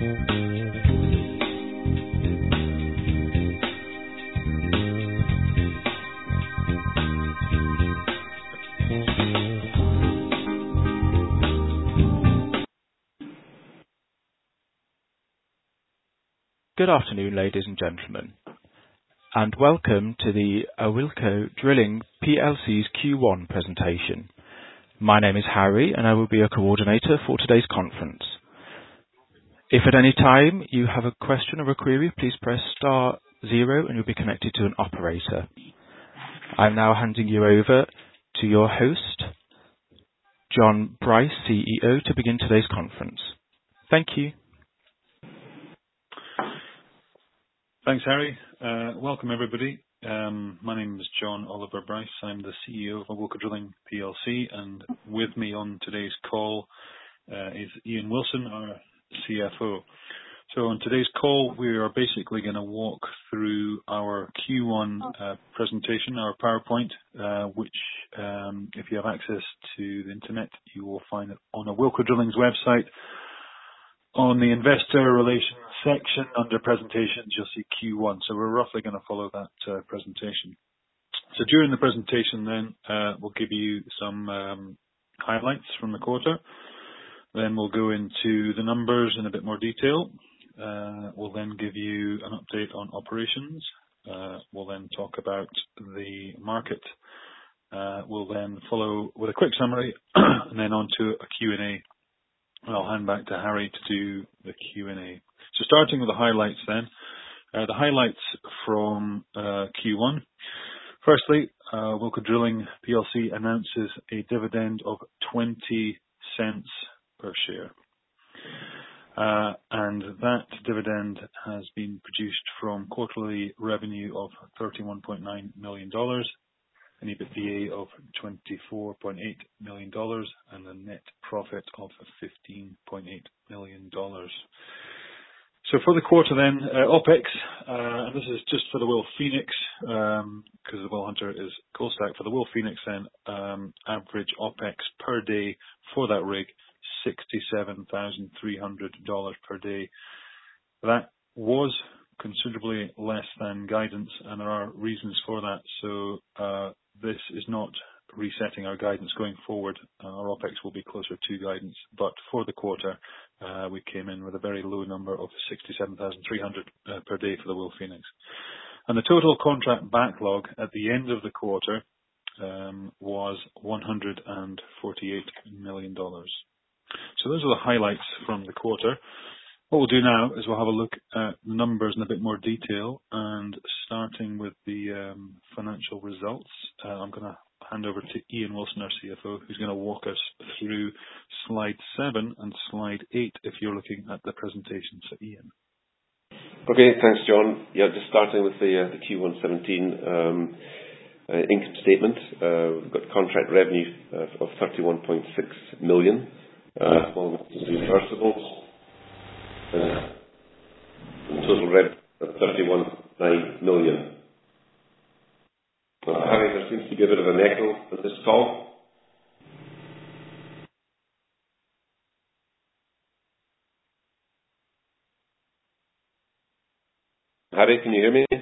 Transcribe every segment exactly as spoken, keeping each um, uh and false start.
Good afternoon, ladies and gentlemen, and welcome to the Awilco Drilling P L C's Q one presentation. My name is Harry, and I will be your coordinator for today's conference. If at any time you have a question or a query, please press star zero and you'll be connected to an operator. I'm now handing you over to your host, John Bryce, C E O, to begin today's conference. Thank you. Thanks, Harry. Uh, welcome, everybody. Um, my name is John Oliver Bryce. I'm the C E O of Awilco Drilling P L C, and with me on today's call uh, is Ian Wilson, our C F O. So on today's call, we are basically going to walk through our Q one uh, presentation, our PowerPoint, uh, which, um, if you have access to the internet, you will find it on Awilco Drilling's website. On the investor relations section under presentations, you'll see Q one. So we're roughly going to follow that uh, presentation. So during the presentation then, uh, we'll give you some um, highlights from the quarter. Then we'll go into the numbers in a bit more detail. Uh, we'll then give you an update on operations. Uh, we'll then talk about the market. Uh, we'll then follow with a quick summary and then on to a Q and A. I'll hand back to Harry to do the Q and A. So starting with the highlights then. Uh, the highlights from uh, Q one. Firstly, uh, Awilco Drilling P L C announces a dividend of twenty cents per share. Uh, and that dividend has been produced from quarterly revenue of thirty-one point nine million dollars, an EBITDA of twenty-four point eight million dollars, and a net profit of fifteen point eight million dollars. So for the quarter then, uh, OPEX, uh, and this is just for the Will Phoenix, um, because the Will Hunter is cold stacked. For the Will Phoenix then, um, average OPEX per day for that rig, sixty-seven thousand three hundred dollars per day. That was considerably less than guidance, and there are reasons for that. So uh, this is not resetting our guidance going forward. Uh, our OPEX will be closer to guidance, but for the quarter, uh, we came in with a very low number of sixty-seven thousand three hundred dollars uh, per day for the Will Phoenix. And the total contract backlog at the end of the quarter um, was one hundred forty-eight million dollars. So those are the highlights from the quarter. What we'll do now is we'll have a look at the numbers in a bit more detail, and starting with the um, financial results, uh, I'm going to hand over to Ian Wilson, our C F O, who's going to walk us through slide seven and slide eight if you're looking at the presentation. So Ian. Okay, thanks, John. Yeah, just starting with the, uh, the Q one seventeen um, uh, income statement. Uh, we've got contract revenue uh, of thirty-one point six million dollars, uh, along with reimbursables. Uh, total revenue of thirty-one point nine million dollars. Well, Harry, there seems to be a bit of an echo on this call. Harry, can you hear me?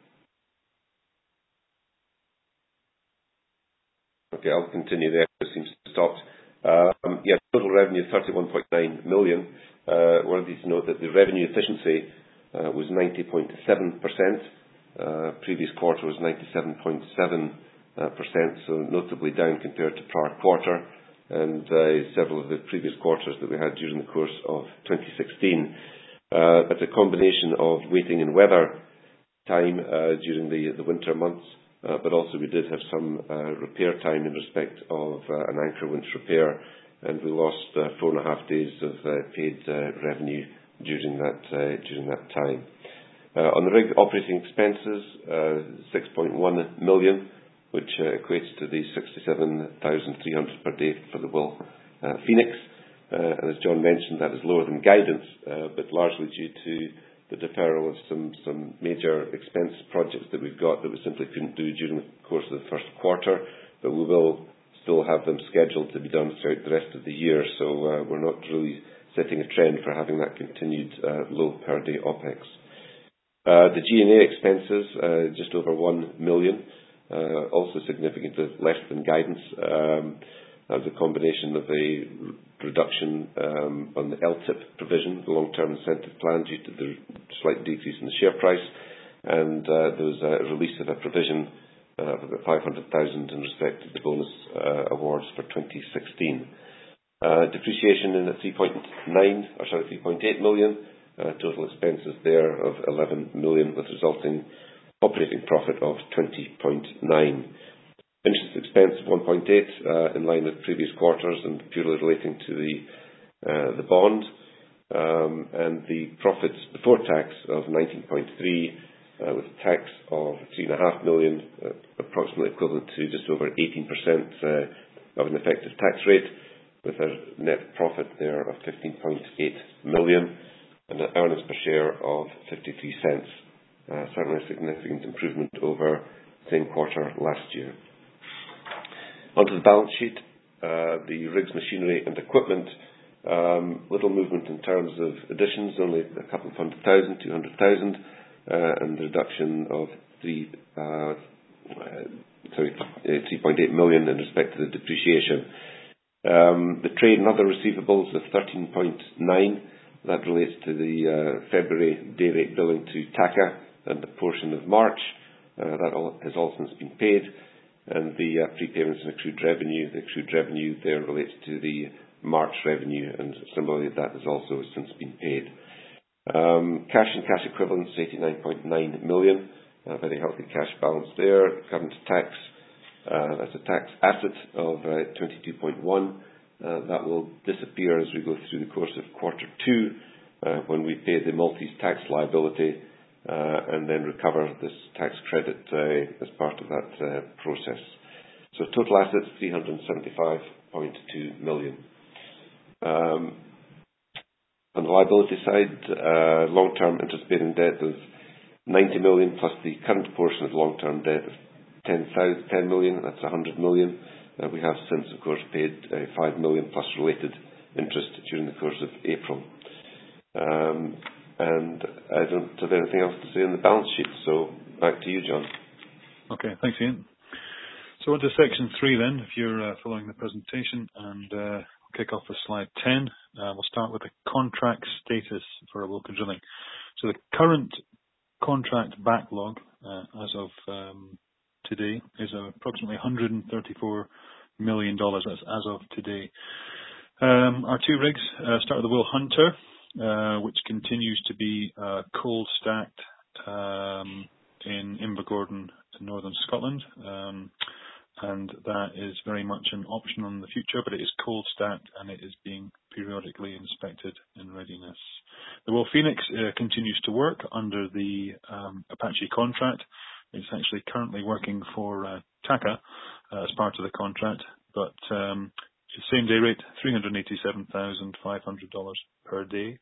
Okay, I'll continue there. It seems to have stopped. Um, yeah, total revenue thirty-one point nine million dollars. Uh, worthy to note that the revenue efficiency uh, was ninety point seven percent. Uh, previous quarter was ninety-seven point seven percent, so notably down compared to prior quarter and uh, several of the previous quarters that we had during the course of twenty sixteen. Uh, that's a combination of waiting and weather time uh, during the, the winter months, uh, but also we did have some uh, repair time in respect of uh, an anchor winch repair, and we lost uh, four and a half days of uh, paid uh, revenue during that uh, during that time. Uh, on the rig operating expenses, uh, six point one million dollars, which uh, equates to the sixty-seven thousand three hundred dollars per day for the Will uh, Phoenix. Uh, and as John mentioned, that is lower than guidance, uh, but largely due to the deferral of some, some major expense projects that we've got that we simply couldn't do during the course of the first quarter, but we will still have them scheduled to be done throughout the rest of the year. So uh, we're not really setting a trend for having that continued uh, low per day OPEX. Uh, the G and A expenses, uh, just over one million, uh, also significantly less than guidance. Um, that was a combination of a reduction um, on the L T I P provision, the long-term incentive plan, due to the slight decrease in the share price, and uh, there was a release of a provision uh, of about five hundred thousand in respect of the bonus uh, awards for twenty sixteen. Uh, depreciation in at three point nine, or sorry, three point eight million. Uh, total expenses there of eleven million, with resulting operating profit of twenty point nine. Interest expense of one point eight, uh, in line with previous quarters and purely relating to the uh, the bond. Um, and the profits before tax of nineteen point three, uh, with tax of three point five million, uh, approximately equivalent to just over eighteen percent uh, of an effective tax rate, with a net profit there of fifteen point eight million and an earnings per share of fifty-three cents. Uh, certainly a significant improvement over the same quarter last year. Onto the balance sheet, uh, the rigs, machinery and equipment, um, little movement in terms of additions, only a couple of hundred thousand, two hundred thousand, uh, and the reduction of three, uh, uh, sorry, three point eight million in respect to the depreciation. Um, the trade and other receivables of thirteen point nine, that relates to the uh, February day rate billing to TACA and the portion of March. Uh, that all, has all since been paid. And the uh, prepayments and accrued revenue, the accrued revenue there relates to the March revenue, and similarly that has also since been paid. Um, cash and cash equivalents, eighty-nine point nine million, a very healthy cash balance there. Current tax, uh, that's a tax asset of uh, twenty-two point one. Uh, that will disappear as we go through the course of quarter two, uh, when we pay the Maltese tax liability, uh, and then recover this tax credit uh, as part of that uh, process. So total assets, three hundred seventy-five point two million. Um, on the liability side, uh, long-term interest-bearing debt of ninety million, plus the current portion of long-term debt of ten million, that's one hundred million. Uh, we have since, of course, paid uh, five million plus related interest during the course of April. Um, and I don't have anything else to say on the balance sheet, so back to you, John. Okay, thanks, Ian. So on to section three then, if you're uh, following the presentation, and uh, we'll kick off with slide ten. Uh, we'll start with the contract status for Awilco Drilling. So the current contract backlog uh, as of um, today is approximately one hundred thirty-four million dollars. That's as of today. Um, our two rigs uh, start with the Will Hunter, uh, which continues to be uh, cold stacked um, in Invergordon, northern Scotland. Um, and that is very much an option in the future, but it is cold stacked and it is being periodically inspected in readiness. The Will Phoenix uh, continues to work under the um, Apache contract. It's actually currently working for uh, TACA uh, as part of the contract, but um, same day rate, three hundred eighty-seven thousand five hundred dollars per day.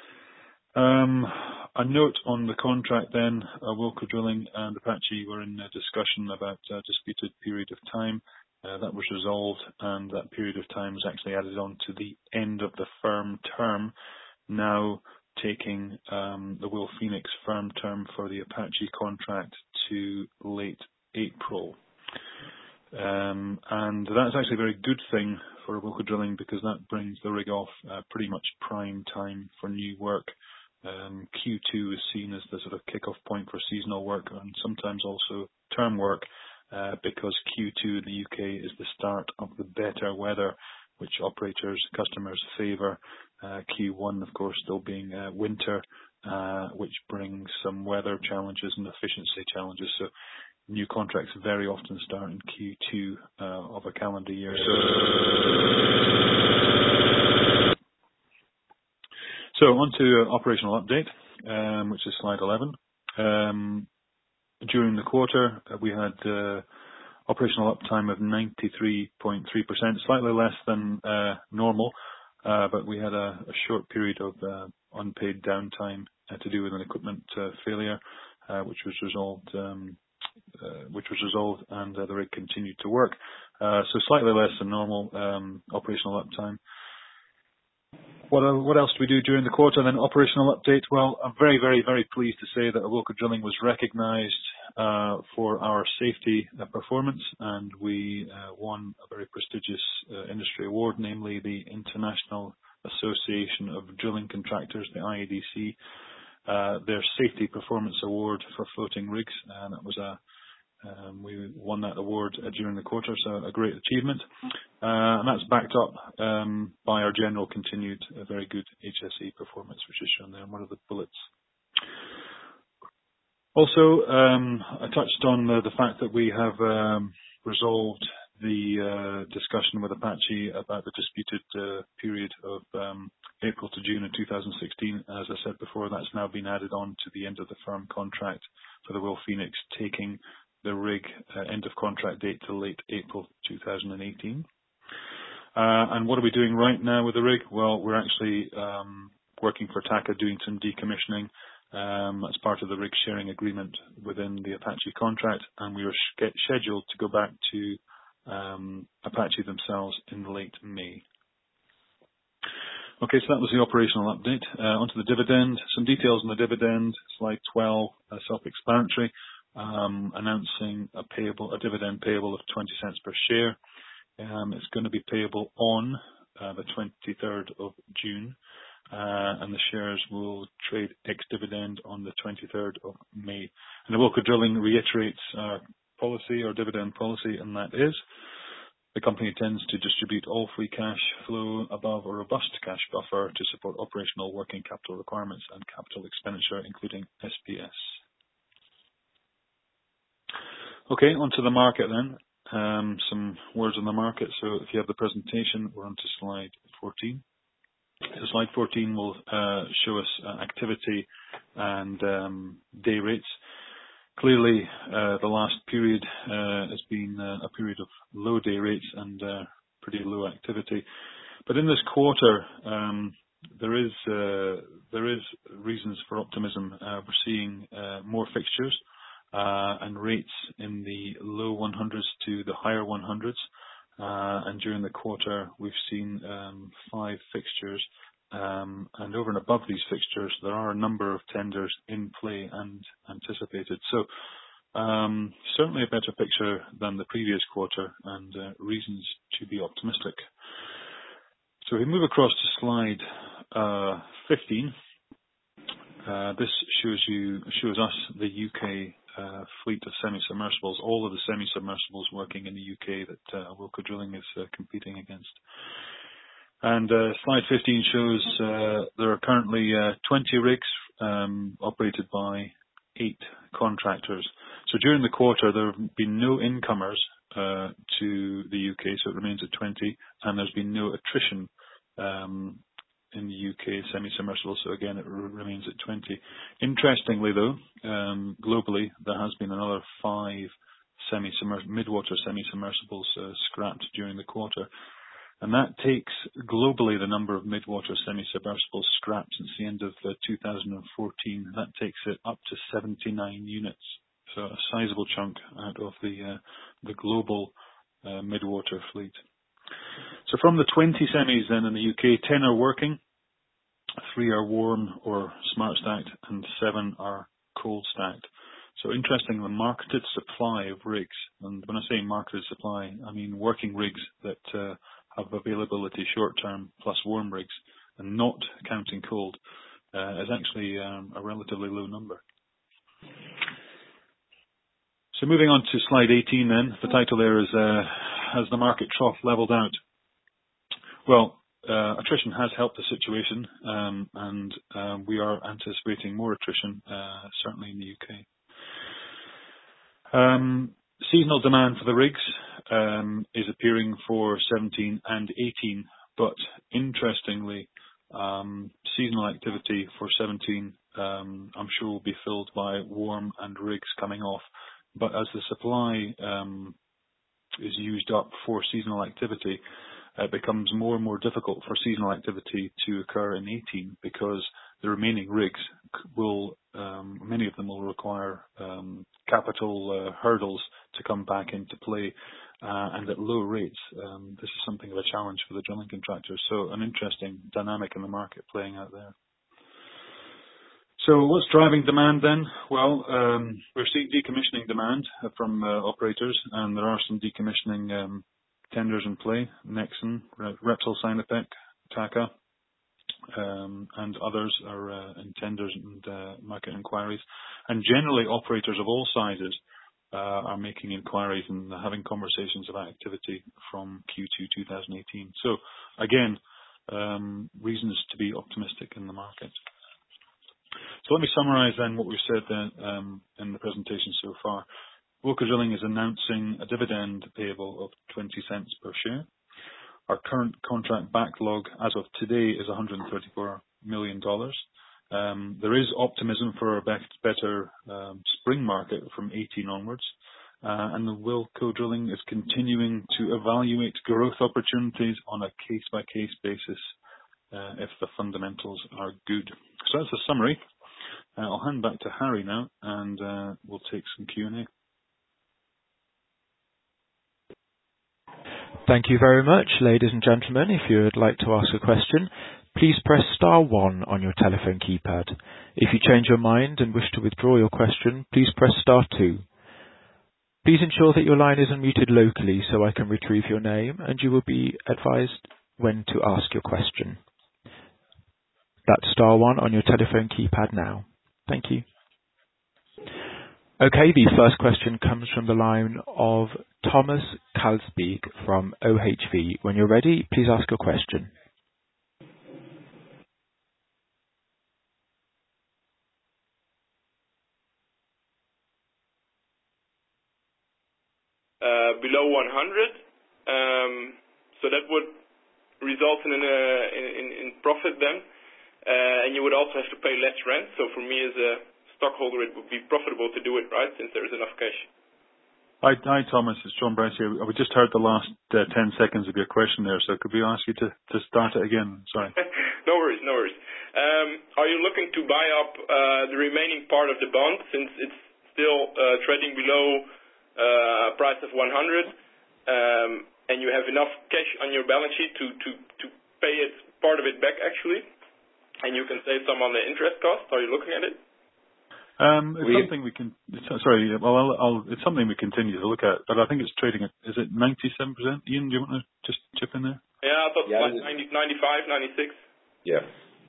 Um, a note on the contract then, uh, Awilco Drilling and Apache were in a discussion about a disputed period of time. Uh, that was resolved, and that period of time was actually added on to the end of the firm term, now taking um, the Will Phoenix firm term for the Apache contract to late April. Um, and that's actually a very good thing for Awilco Drilling, because that brings the rig off uh, pretty much prime time for new work. Um, Q two is seen as the sort of kick-off point for seasonal work and sometimes also term work, uh, because Q two in the U K is the start of the better weather, which operators, customers favour. Uh, Q one, of course, still being uh, winter, uh, which brings some weather challenges and efficiency challenges. So new contracts very often start in Q two uh, of a calendar year. So on to uh, operational update, um, which is slide eleven. Um, during the quarter, uh, we had uh, operational uptime of ninety-three point three percent, slightly less than uh, normal, uh, but we had a, a short period of uh, unpaid downtime uh, to do with an equipment uh, failure, uh, which was resolved. Um, uh, which was resolved, and uh, the rig continued to work. Uh, so slightly less than normal um, operational uptime. What, uh, what else do we do during the quarter? Then operational update. Well, I'm very, very, very pleased to say that Awilco Drilling was recognised uh, for our safety uh, performance, and we uh, won a very prestigious uh, industry award, namely the International Association of Drilling Contractors, the I A D C, uh, their Safety Performance Award for floating rigs, and that was a Um, we won that award uh, during the quarter, so a great achievement. Uh, and that's backed up um, by our general continued uh, very good H S E performance, which is shown there in one of the bullets. Also, um, I touched on uh, the fact that we have um, resolved the uh, discussion with Apache about the disputed uh, period of um, April to June of two thousand sixteen. As I said before, that's now been added on to the end of the firm contract for the Will Phoenix, taking the rig uh, end of contract date to late April two thousand eighteen. Uh, and what are we doing right now with the rig? Well, we're actually um, working for TAQA doing some decommissioning um, as part of the rig sharing agreement within the Apache contract, and we are sch- scheduled to go back to um, Apache themselves in late May. Okay, so that was the operational update. Uh, onto the dividend. Some details on the dividend. Slide twelve, uh, self-explanatory. Um, announcing a payable, a dividend payable of twenty cents per share. Um, it's going to be payable on uh, the twenty-third of June, uh, and the shares will trade ex-dividend on the twenty-third of May. And Awilco Drilling reiterates our policy, our dividend policy, and that is the company intends to distribute all free cash flow above a robust cash buffer to support operational working capital requirements and capital expenditure, including S P S. Okay, onto the market then. Um, some words on the market. So if you have the presentation, we're on to slide fourteen. So slide fourteen will uh, show us uh, activity and um, day rates. Clearly, uh, the last period uh, has been uh, a period of low day rates and uh, pretty low activity. But in this quarter, um, there is uh, there is reasons for optimism. Uh, we're seeing uh, more fixtures. Uh, and rates in the low one hundreds to the higher one hundreds. Uh, and during the quarter, we've seen um, five fixtures. Um, and over and above these fixtures, there are a number of tenders in play and anticipated. So um, certainly a better picture than the previous quarter, and uh, reasons to be optimistic. So we move across to slide uh, fifteen. Uh, this shows you shows us the U K uh, fleet of semi-submersibles, all of the semi-submersibles working in the U K that uh, Awilco Drilling is uh, competing against. And uh, slide fifteen shows uh, there are currently uh, twenty rigs um, operated by eight contractors. So during the quarter, there have been no incomers uh, to the U K, so it remains at twenty, and there's been no attrition um, in the U K semi-submersible, so again, it r- remains at twenty. Interestingly, though, um, globally, there has been another five semi-submer- mid-water semi-submersibles uh, scrapped during the quarter, and that takes globally the number of mid-water semi-submersibles scrapped since the end of uh, two thousand fourteen. That takes it up to seventy-nine units, so a sizable chunk out of the uh, the global uh, mid-water fleet. So from the twenty semis then in the U K, ten are working, three are warm or smart stacked, and seven are cold stacked. So interesting, the marketed supply of rigs, and when I say marketed supply, I mean working rigs that uh, have availability short term plus warm rigs, and not counting cold, uh, is actually um, a relatively low number. So moving on to slide eighteen then, the title there is, uh, has the market trough leveled out? Well, uh, attrition has helped the situation, um, and uh, we are anticipating more attrition, uh, certainly in the U K. Um, seasonal demand for the rigs um, is appearing for seventeen and eighteen, but interestingly, um, seasonal activity for seventeen, um, I'm sure, will be filled by warm and rigs coming off. But as the supply um, is used up for seasonal activity, it becomes more and more difficult for seasonal activity to occur in eighteen, because the remaining rigs will, um, many of them will require um, capital uh, hurdles to come back into play. uh, and at low rates. Um, this is something of a challenge for the drilling contractors. So an interesting dynamic in the market playing out there. So what's driving demand then? Well, um, we're seeing decommissioning demand from uh, operators, and there are some decommissioning um, tenders in play. Nexen, Repsol, Sinopec, Taka, um, and others are uh, in tenders and uh, market inquiries. And generally, operators of all sizes uh, are making inquiries and having conversations about activity from Q two twenty eighteen. So again, um, reasons to be optimistic in the market. So let me summarize then what we've said then, um, in the presentation so far. Awilco Drilling is announcing a dividend payable of twenty cents per share. Our current contract backlog as of today is one hundred thirty-four million dollars. Um, there is optimism for a better um, spring market from eighteen onwards. Uh, and the Awilco Drilling is continuing to evaluate growth opportunities on a case-by-case basis uh, if the fundamentals are good. So that's a summary. Uh, I'll hand back to Harry now, and uh, we'll take some Q and A. Thank you very much, ladies and gentlemen. If you would like to ask a question, please press star one on your telephone keypad. If you change your mind and wish to withdraw your question, please press star two. Please ensure that your line is unmuted locally so I can retrieve your name, and you will be advised when to ask your question. That's star one on your telephone keypad now. Thank you. Okay, the first question comes from the line of Thomas Kalsbeek from O H V. When you're ready, please ask your question. Uh, below one hundred, um, so that would result in, a, in, in profit then, uh, and you would also have to pay less rent. So for me as a stockholder, it would be profitable to do it, right, since there is enough cash. Hi, hi Thomas, it's John Bryce here. We just heard the last uh, ten seconds of your question there, so could we ask you to, to start it again? Sorry. No worries, no worries. Um, are you looking to buy up uh, the remaining part of the bond, since it's still uh, trading below uh, a price of one hundred, um, and you have enough cash on your balance sheet to, to, to pay it, part of it back actually, and you can save some on the interest cost? Are you looking at it? Um, it's we, something we can. It's, sorry, well, I'll, I'll, it's something we continue to look at, but I think it's trading at. Is it ninety-seven percent? Ian, do you want to just chip in there? Yeah, I thought yeah, like ninety, ninety-five, ninety-six. Yeah.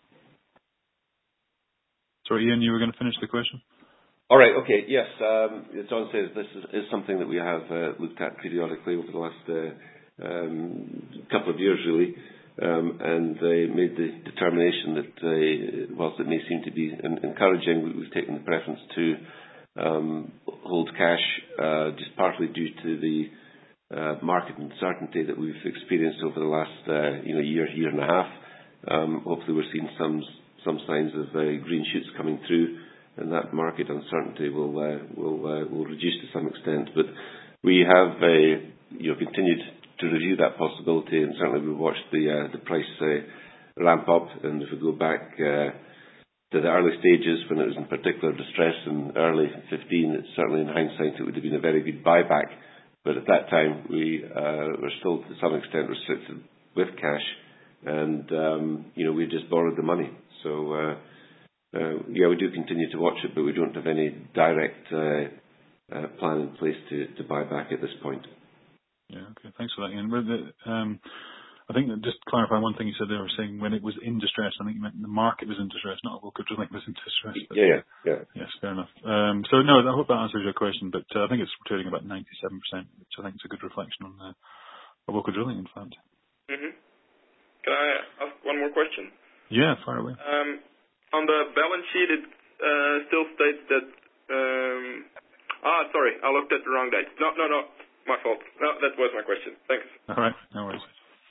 Sorry, Ian, you were going to finish the question. All right. Okay. Yes. Um, as John says, this is, is something that we have uh, looked at periodically over the last uh, um, couple of years, really. Um, and they made the determination that, uh, whilst it may seem to be encouraging, we've taken the preference to um, hold cash, uh, just partly due to the uh, market uncertainty that we've experienced over the last uh, you know year, year and a half. Um, hopefully, we're seeing some some signs of uh, green shoots coming through, and that market uncertainty will uh, will uh, will reduce to some extent. But we have uh, you know continued to review that possibility, and certainly we watched the uh, the price uh, ramp up. And if we go back uh, to the early stages when it was in particular distress in early fifteen, it's certainly in hindsight it would have been a very good buyback. But at that time we uh, were still to some extent restricted with cash, and um, you know we just borrowed the money. So uh, uh, yeah, we do continue to watch it, but we don't have any direct uh, uh, plan in place to, to buy back at this point. Yeah, okay. Thanks for that, Ian. Um, I think that just to clarify one thing you said there, were saying when it was in distress, I think you meant the market was in distress, not Awilco Drilling was in distress. But, yeah, yeah, yeah. Yes, fair enough. Um, so no, I hope that answers your question, but uh, I think it's trading about ninety-seven percent, which I think is a good reflection on uh, Awilco Drilling, in fact. Mm-hmm. Can I ask one more question? Yeah, fire away. Um, on the balance sheet, it uh, still states that... Um, ah, sorry, I looked at the wrong date. No, no, no. My fault. No, that was my question. Thanks. All right. No worries.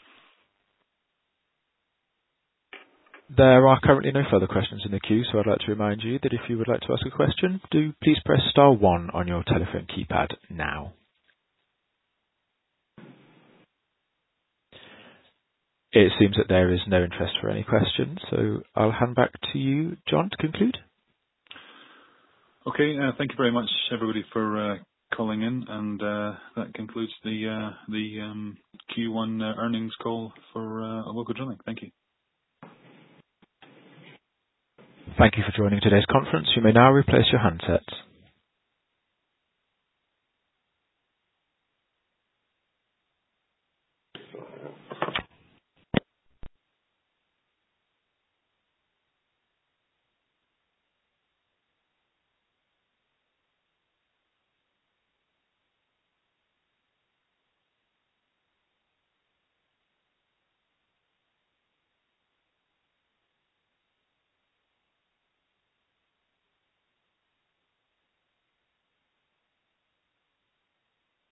There are currently no further questions in the queue, so I'd like to remind you that if you would like to ask a question, do please press star one on your telephone keypad now. It seems that there is no interest for any questions, so I'll hand back to you, John, to conclude. Okay. Uh, thank you very much, everybody, for uh, calling in, and uh, that concludes the uh, the um, Q one uh, earnings call for uh, Awilco Drilling. Thank you. Thank you for joining today's conference. You may now replace your handsets.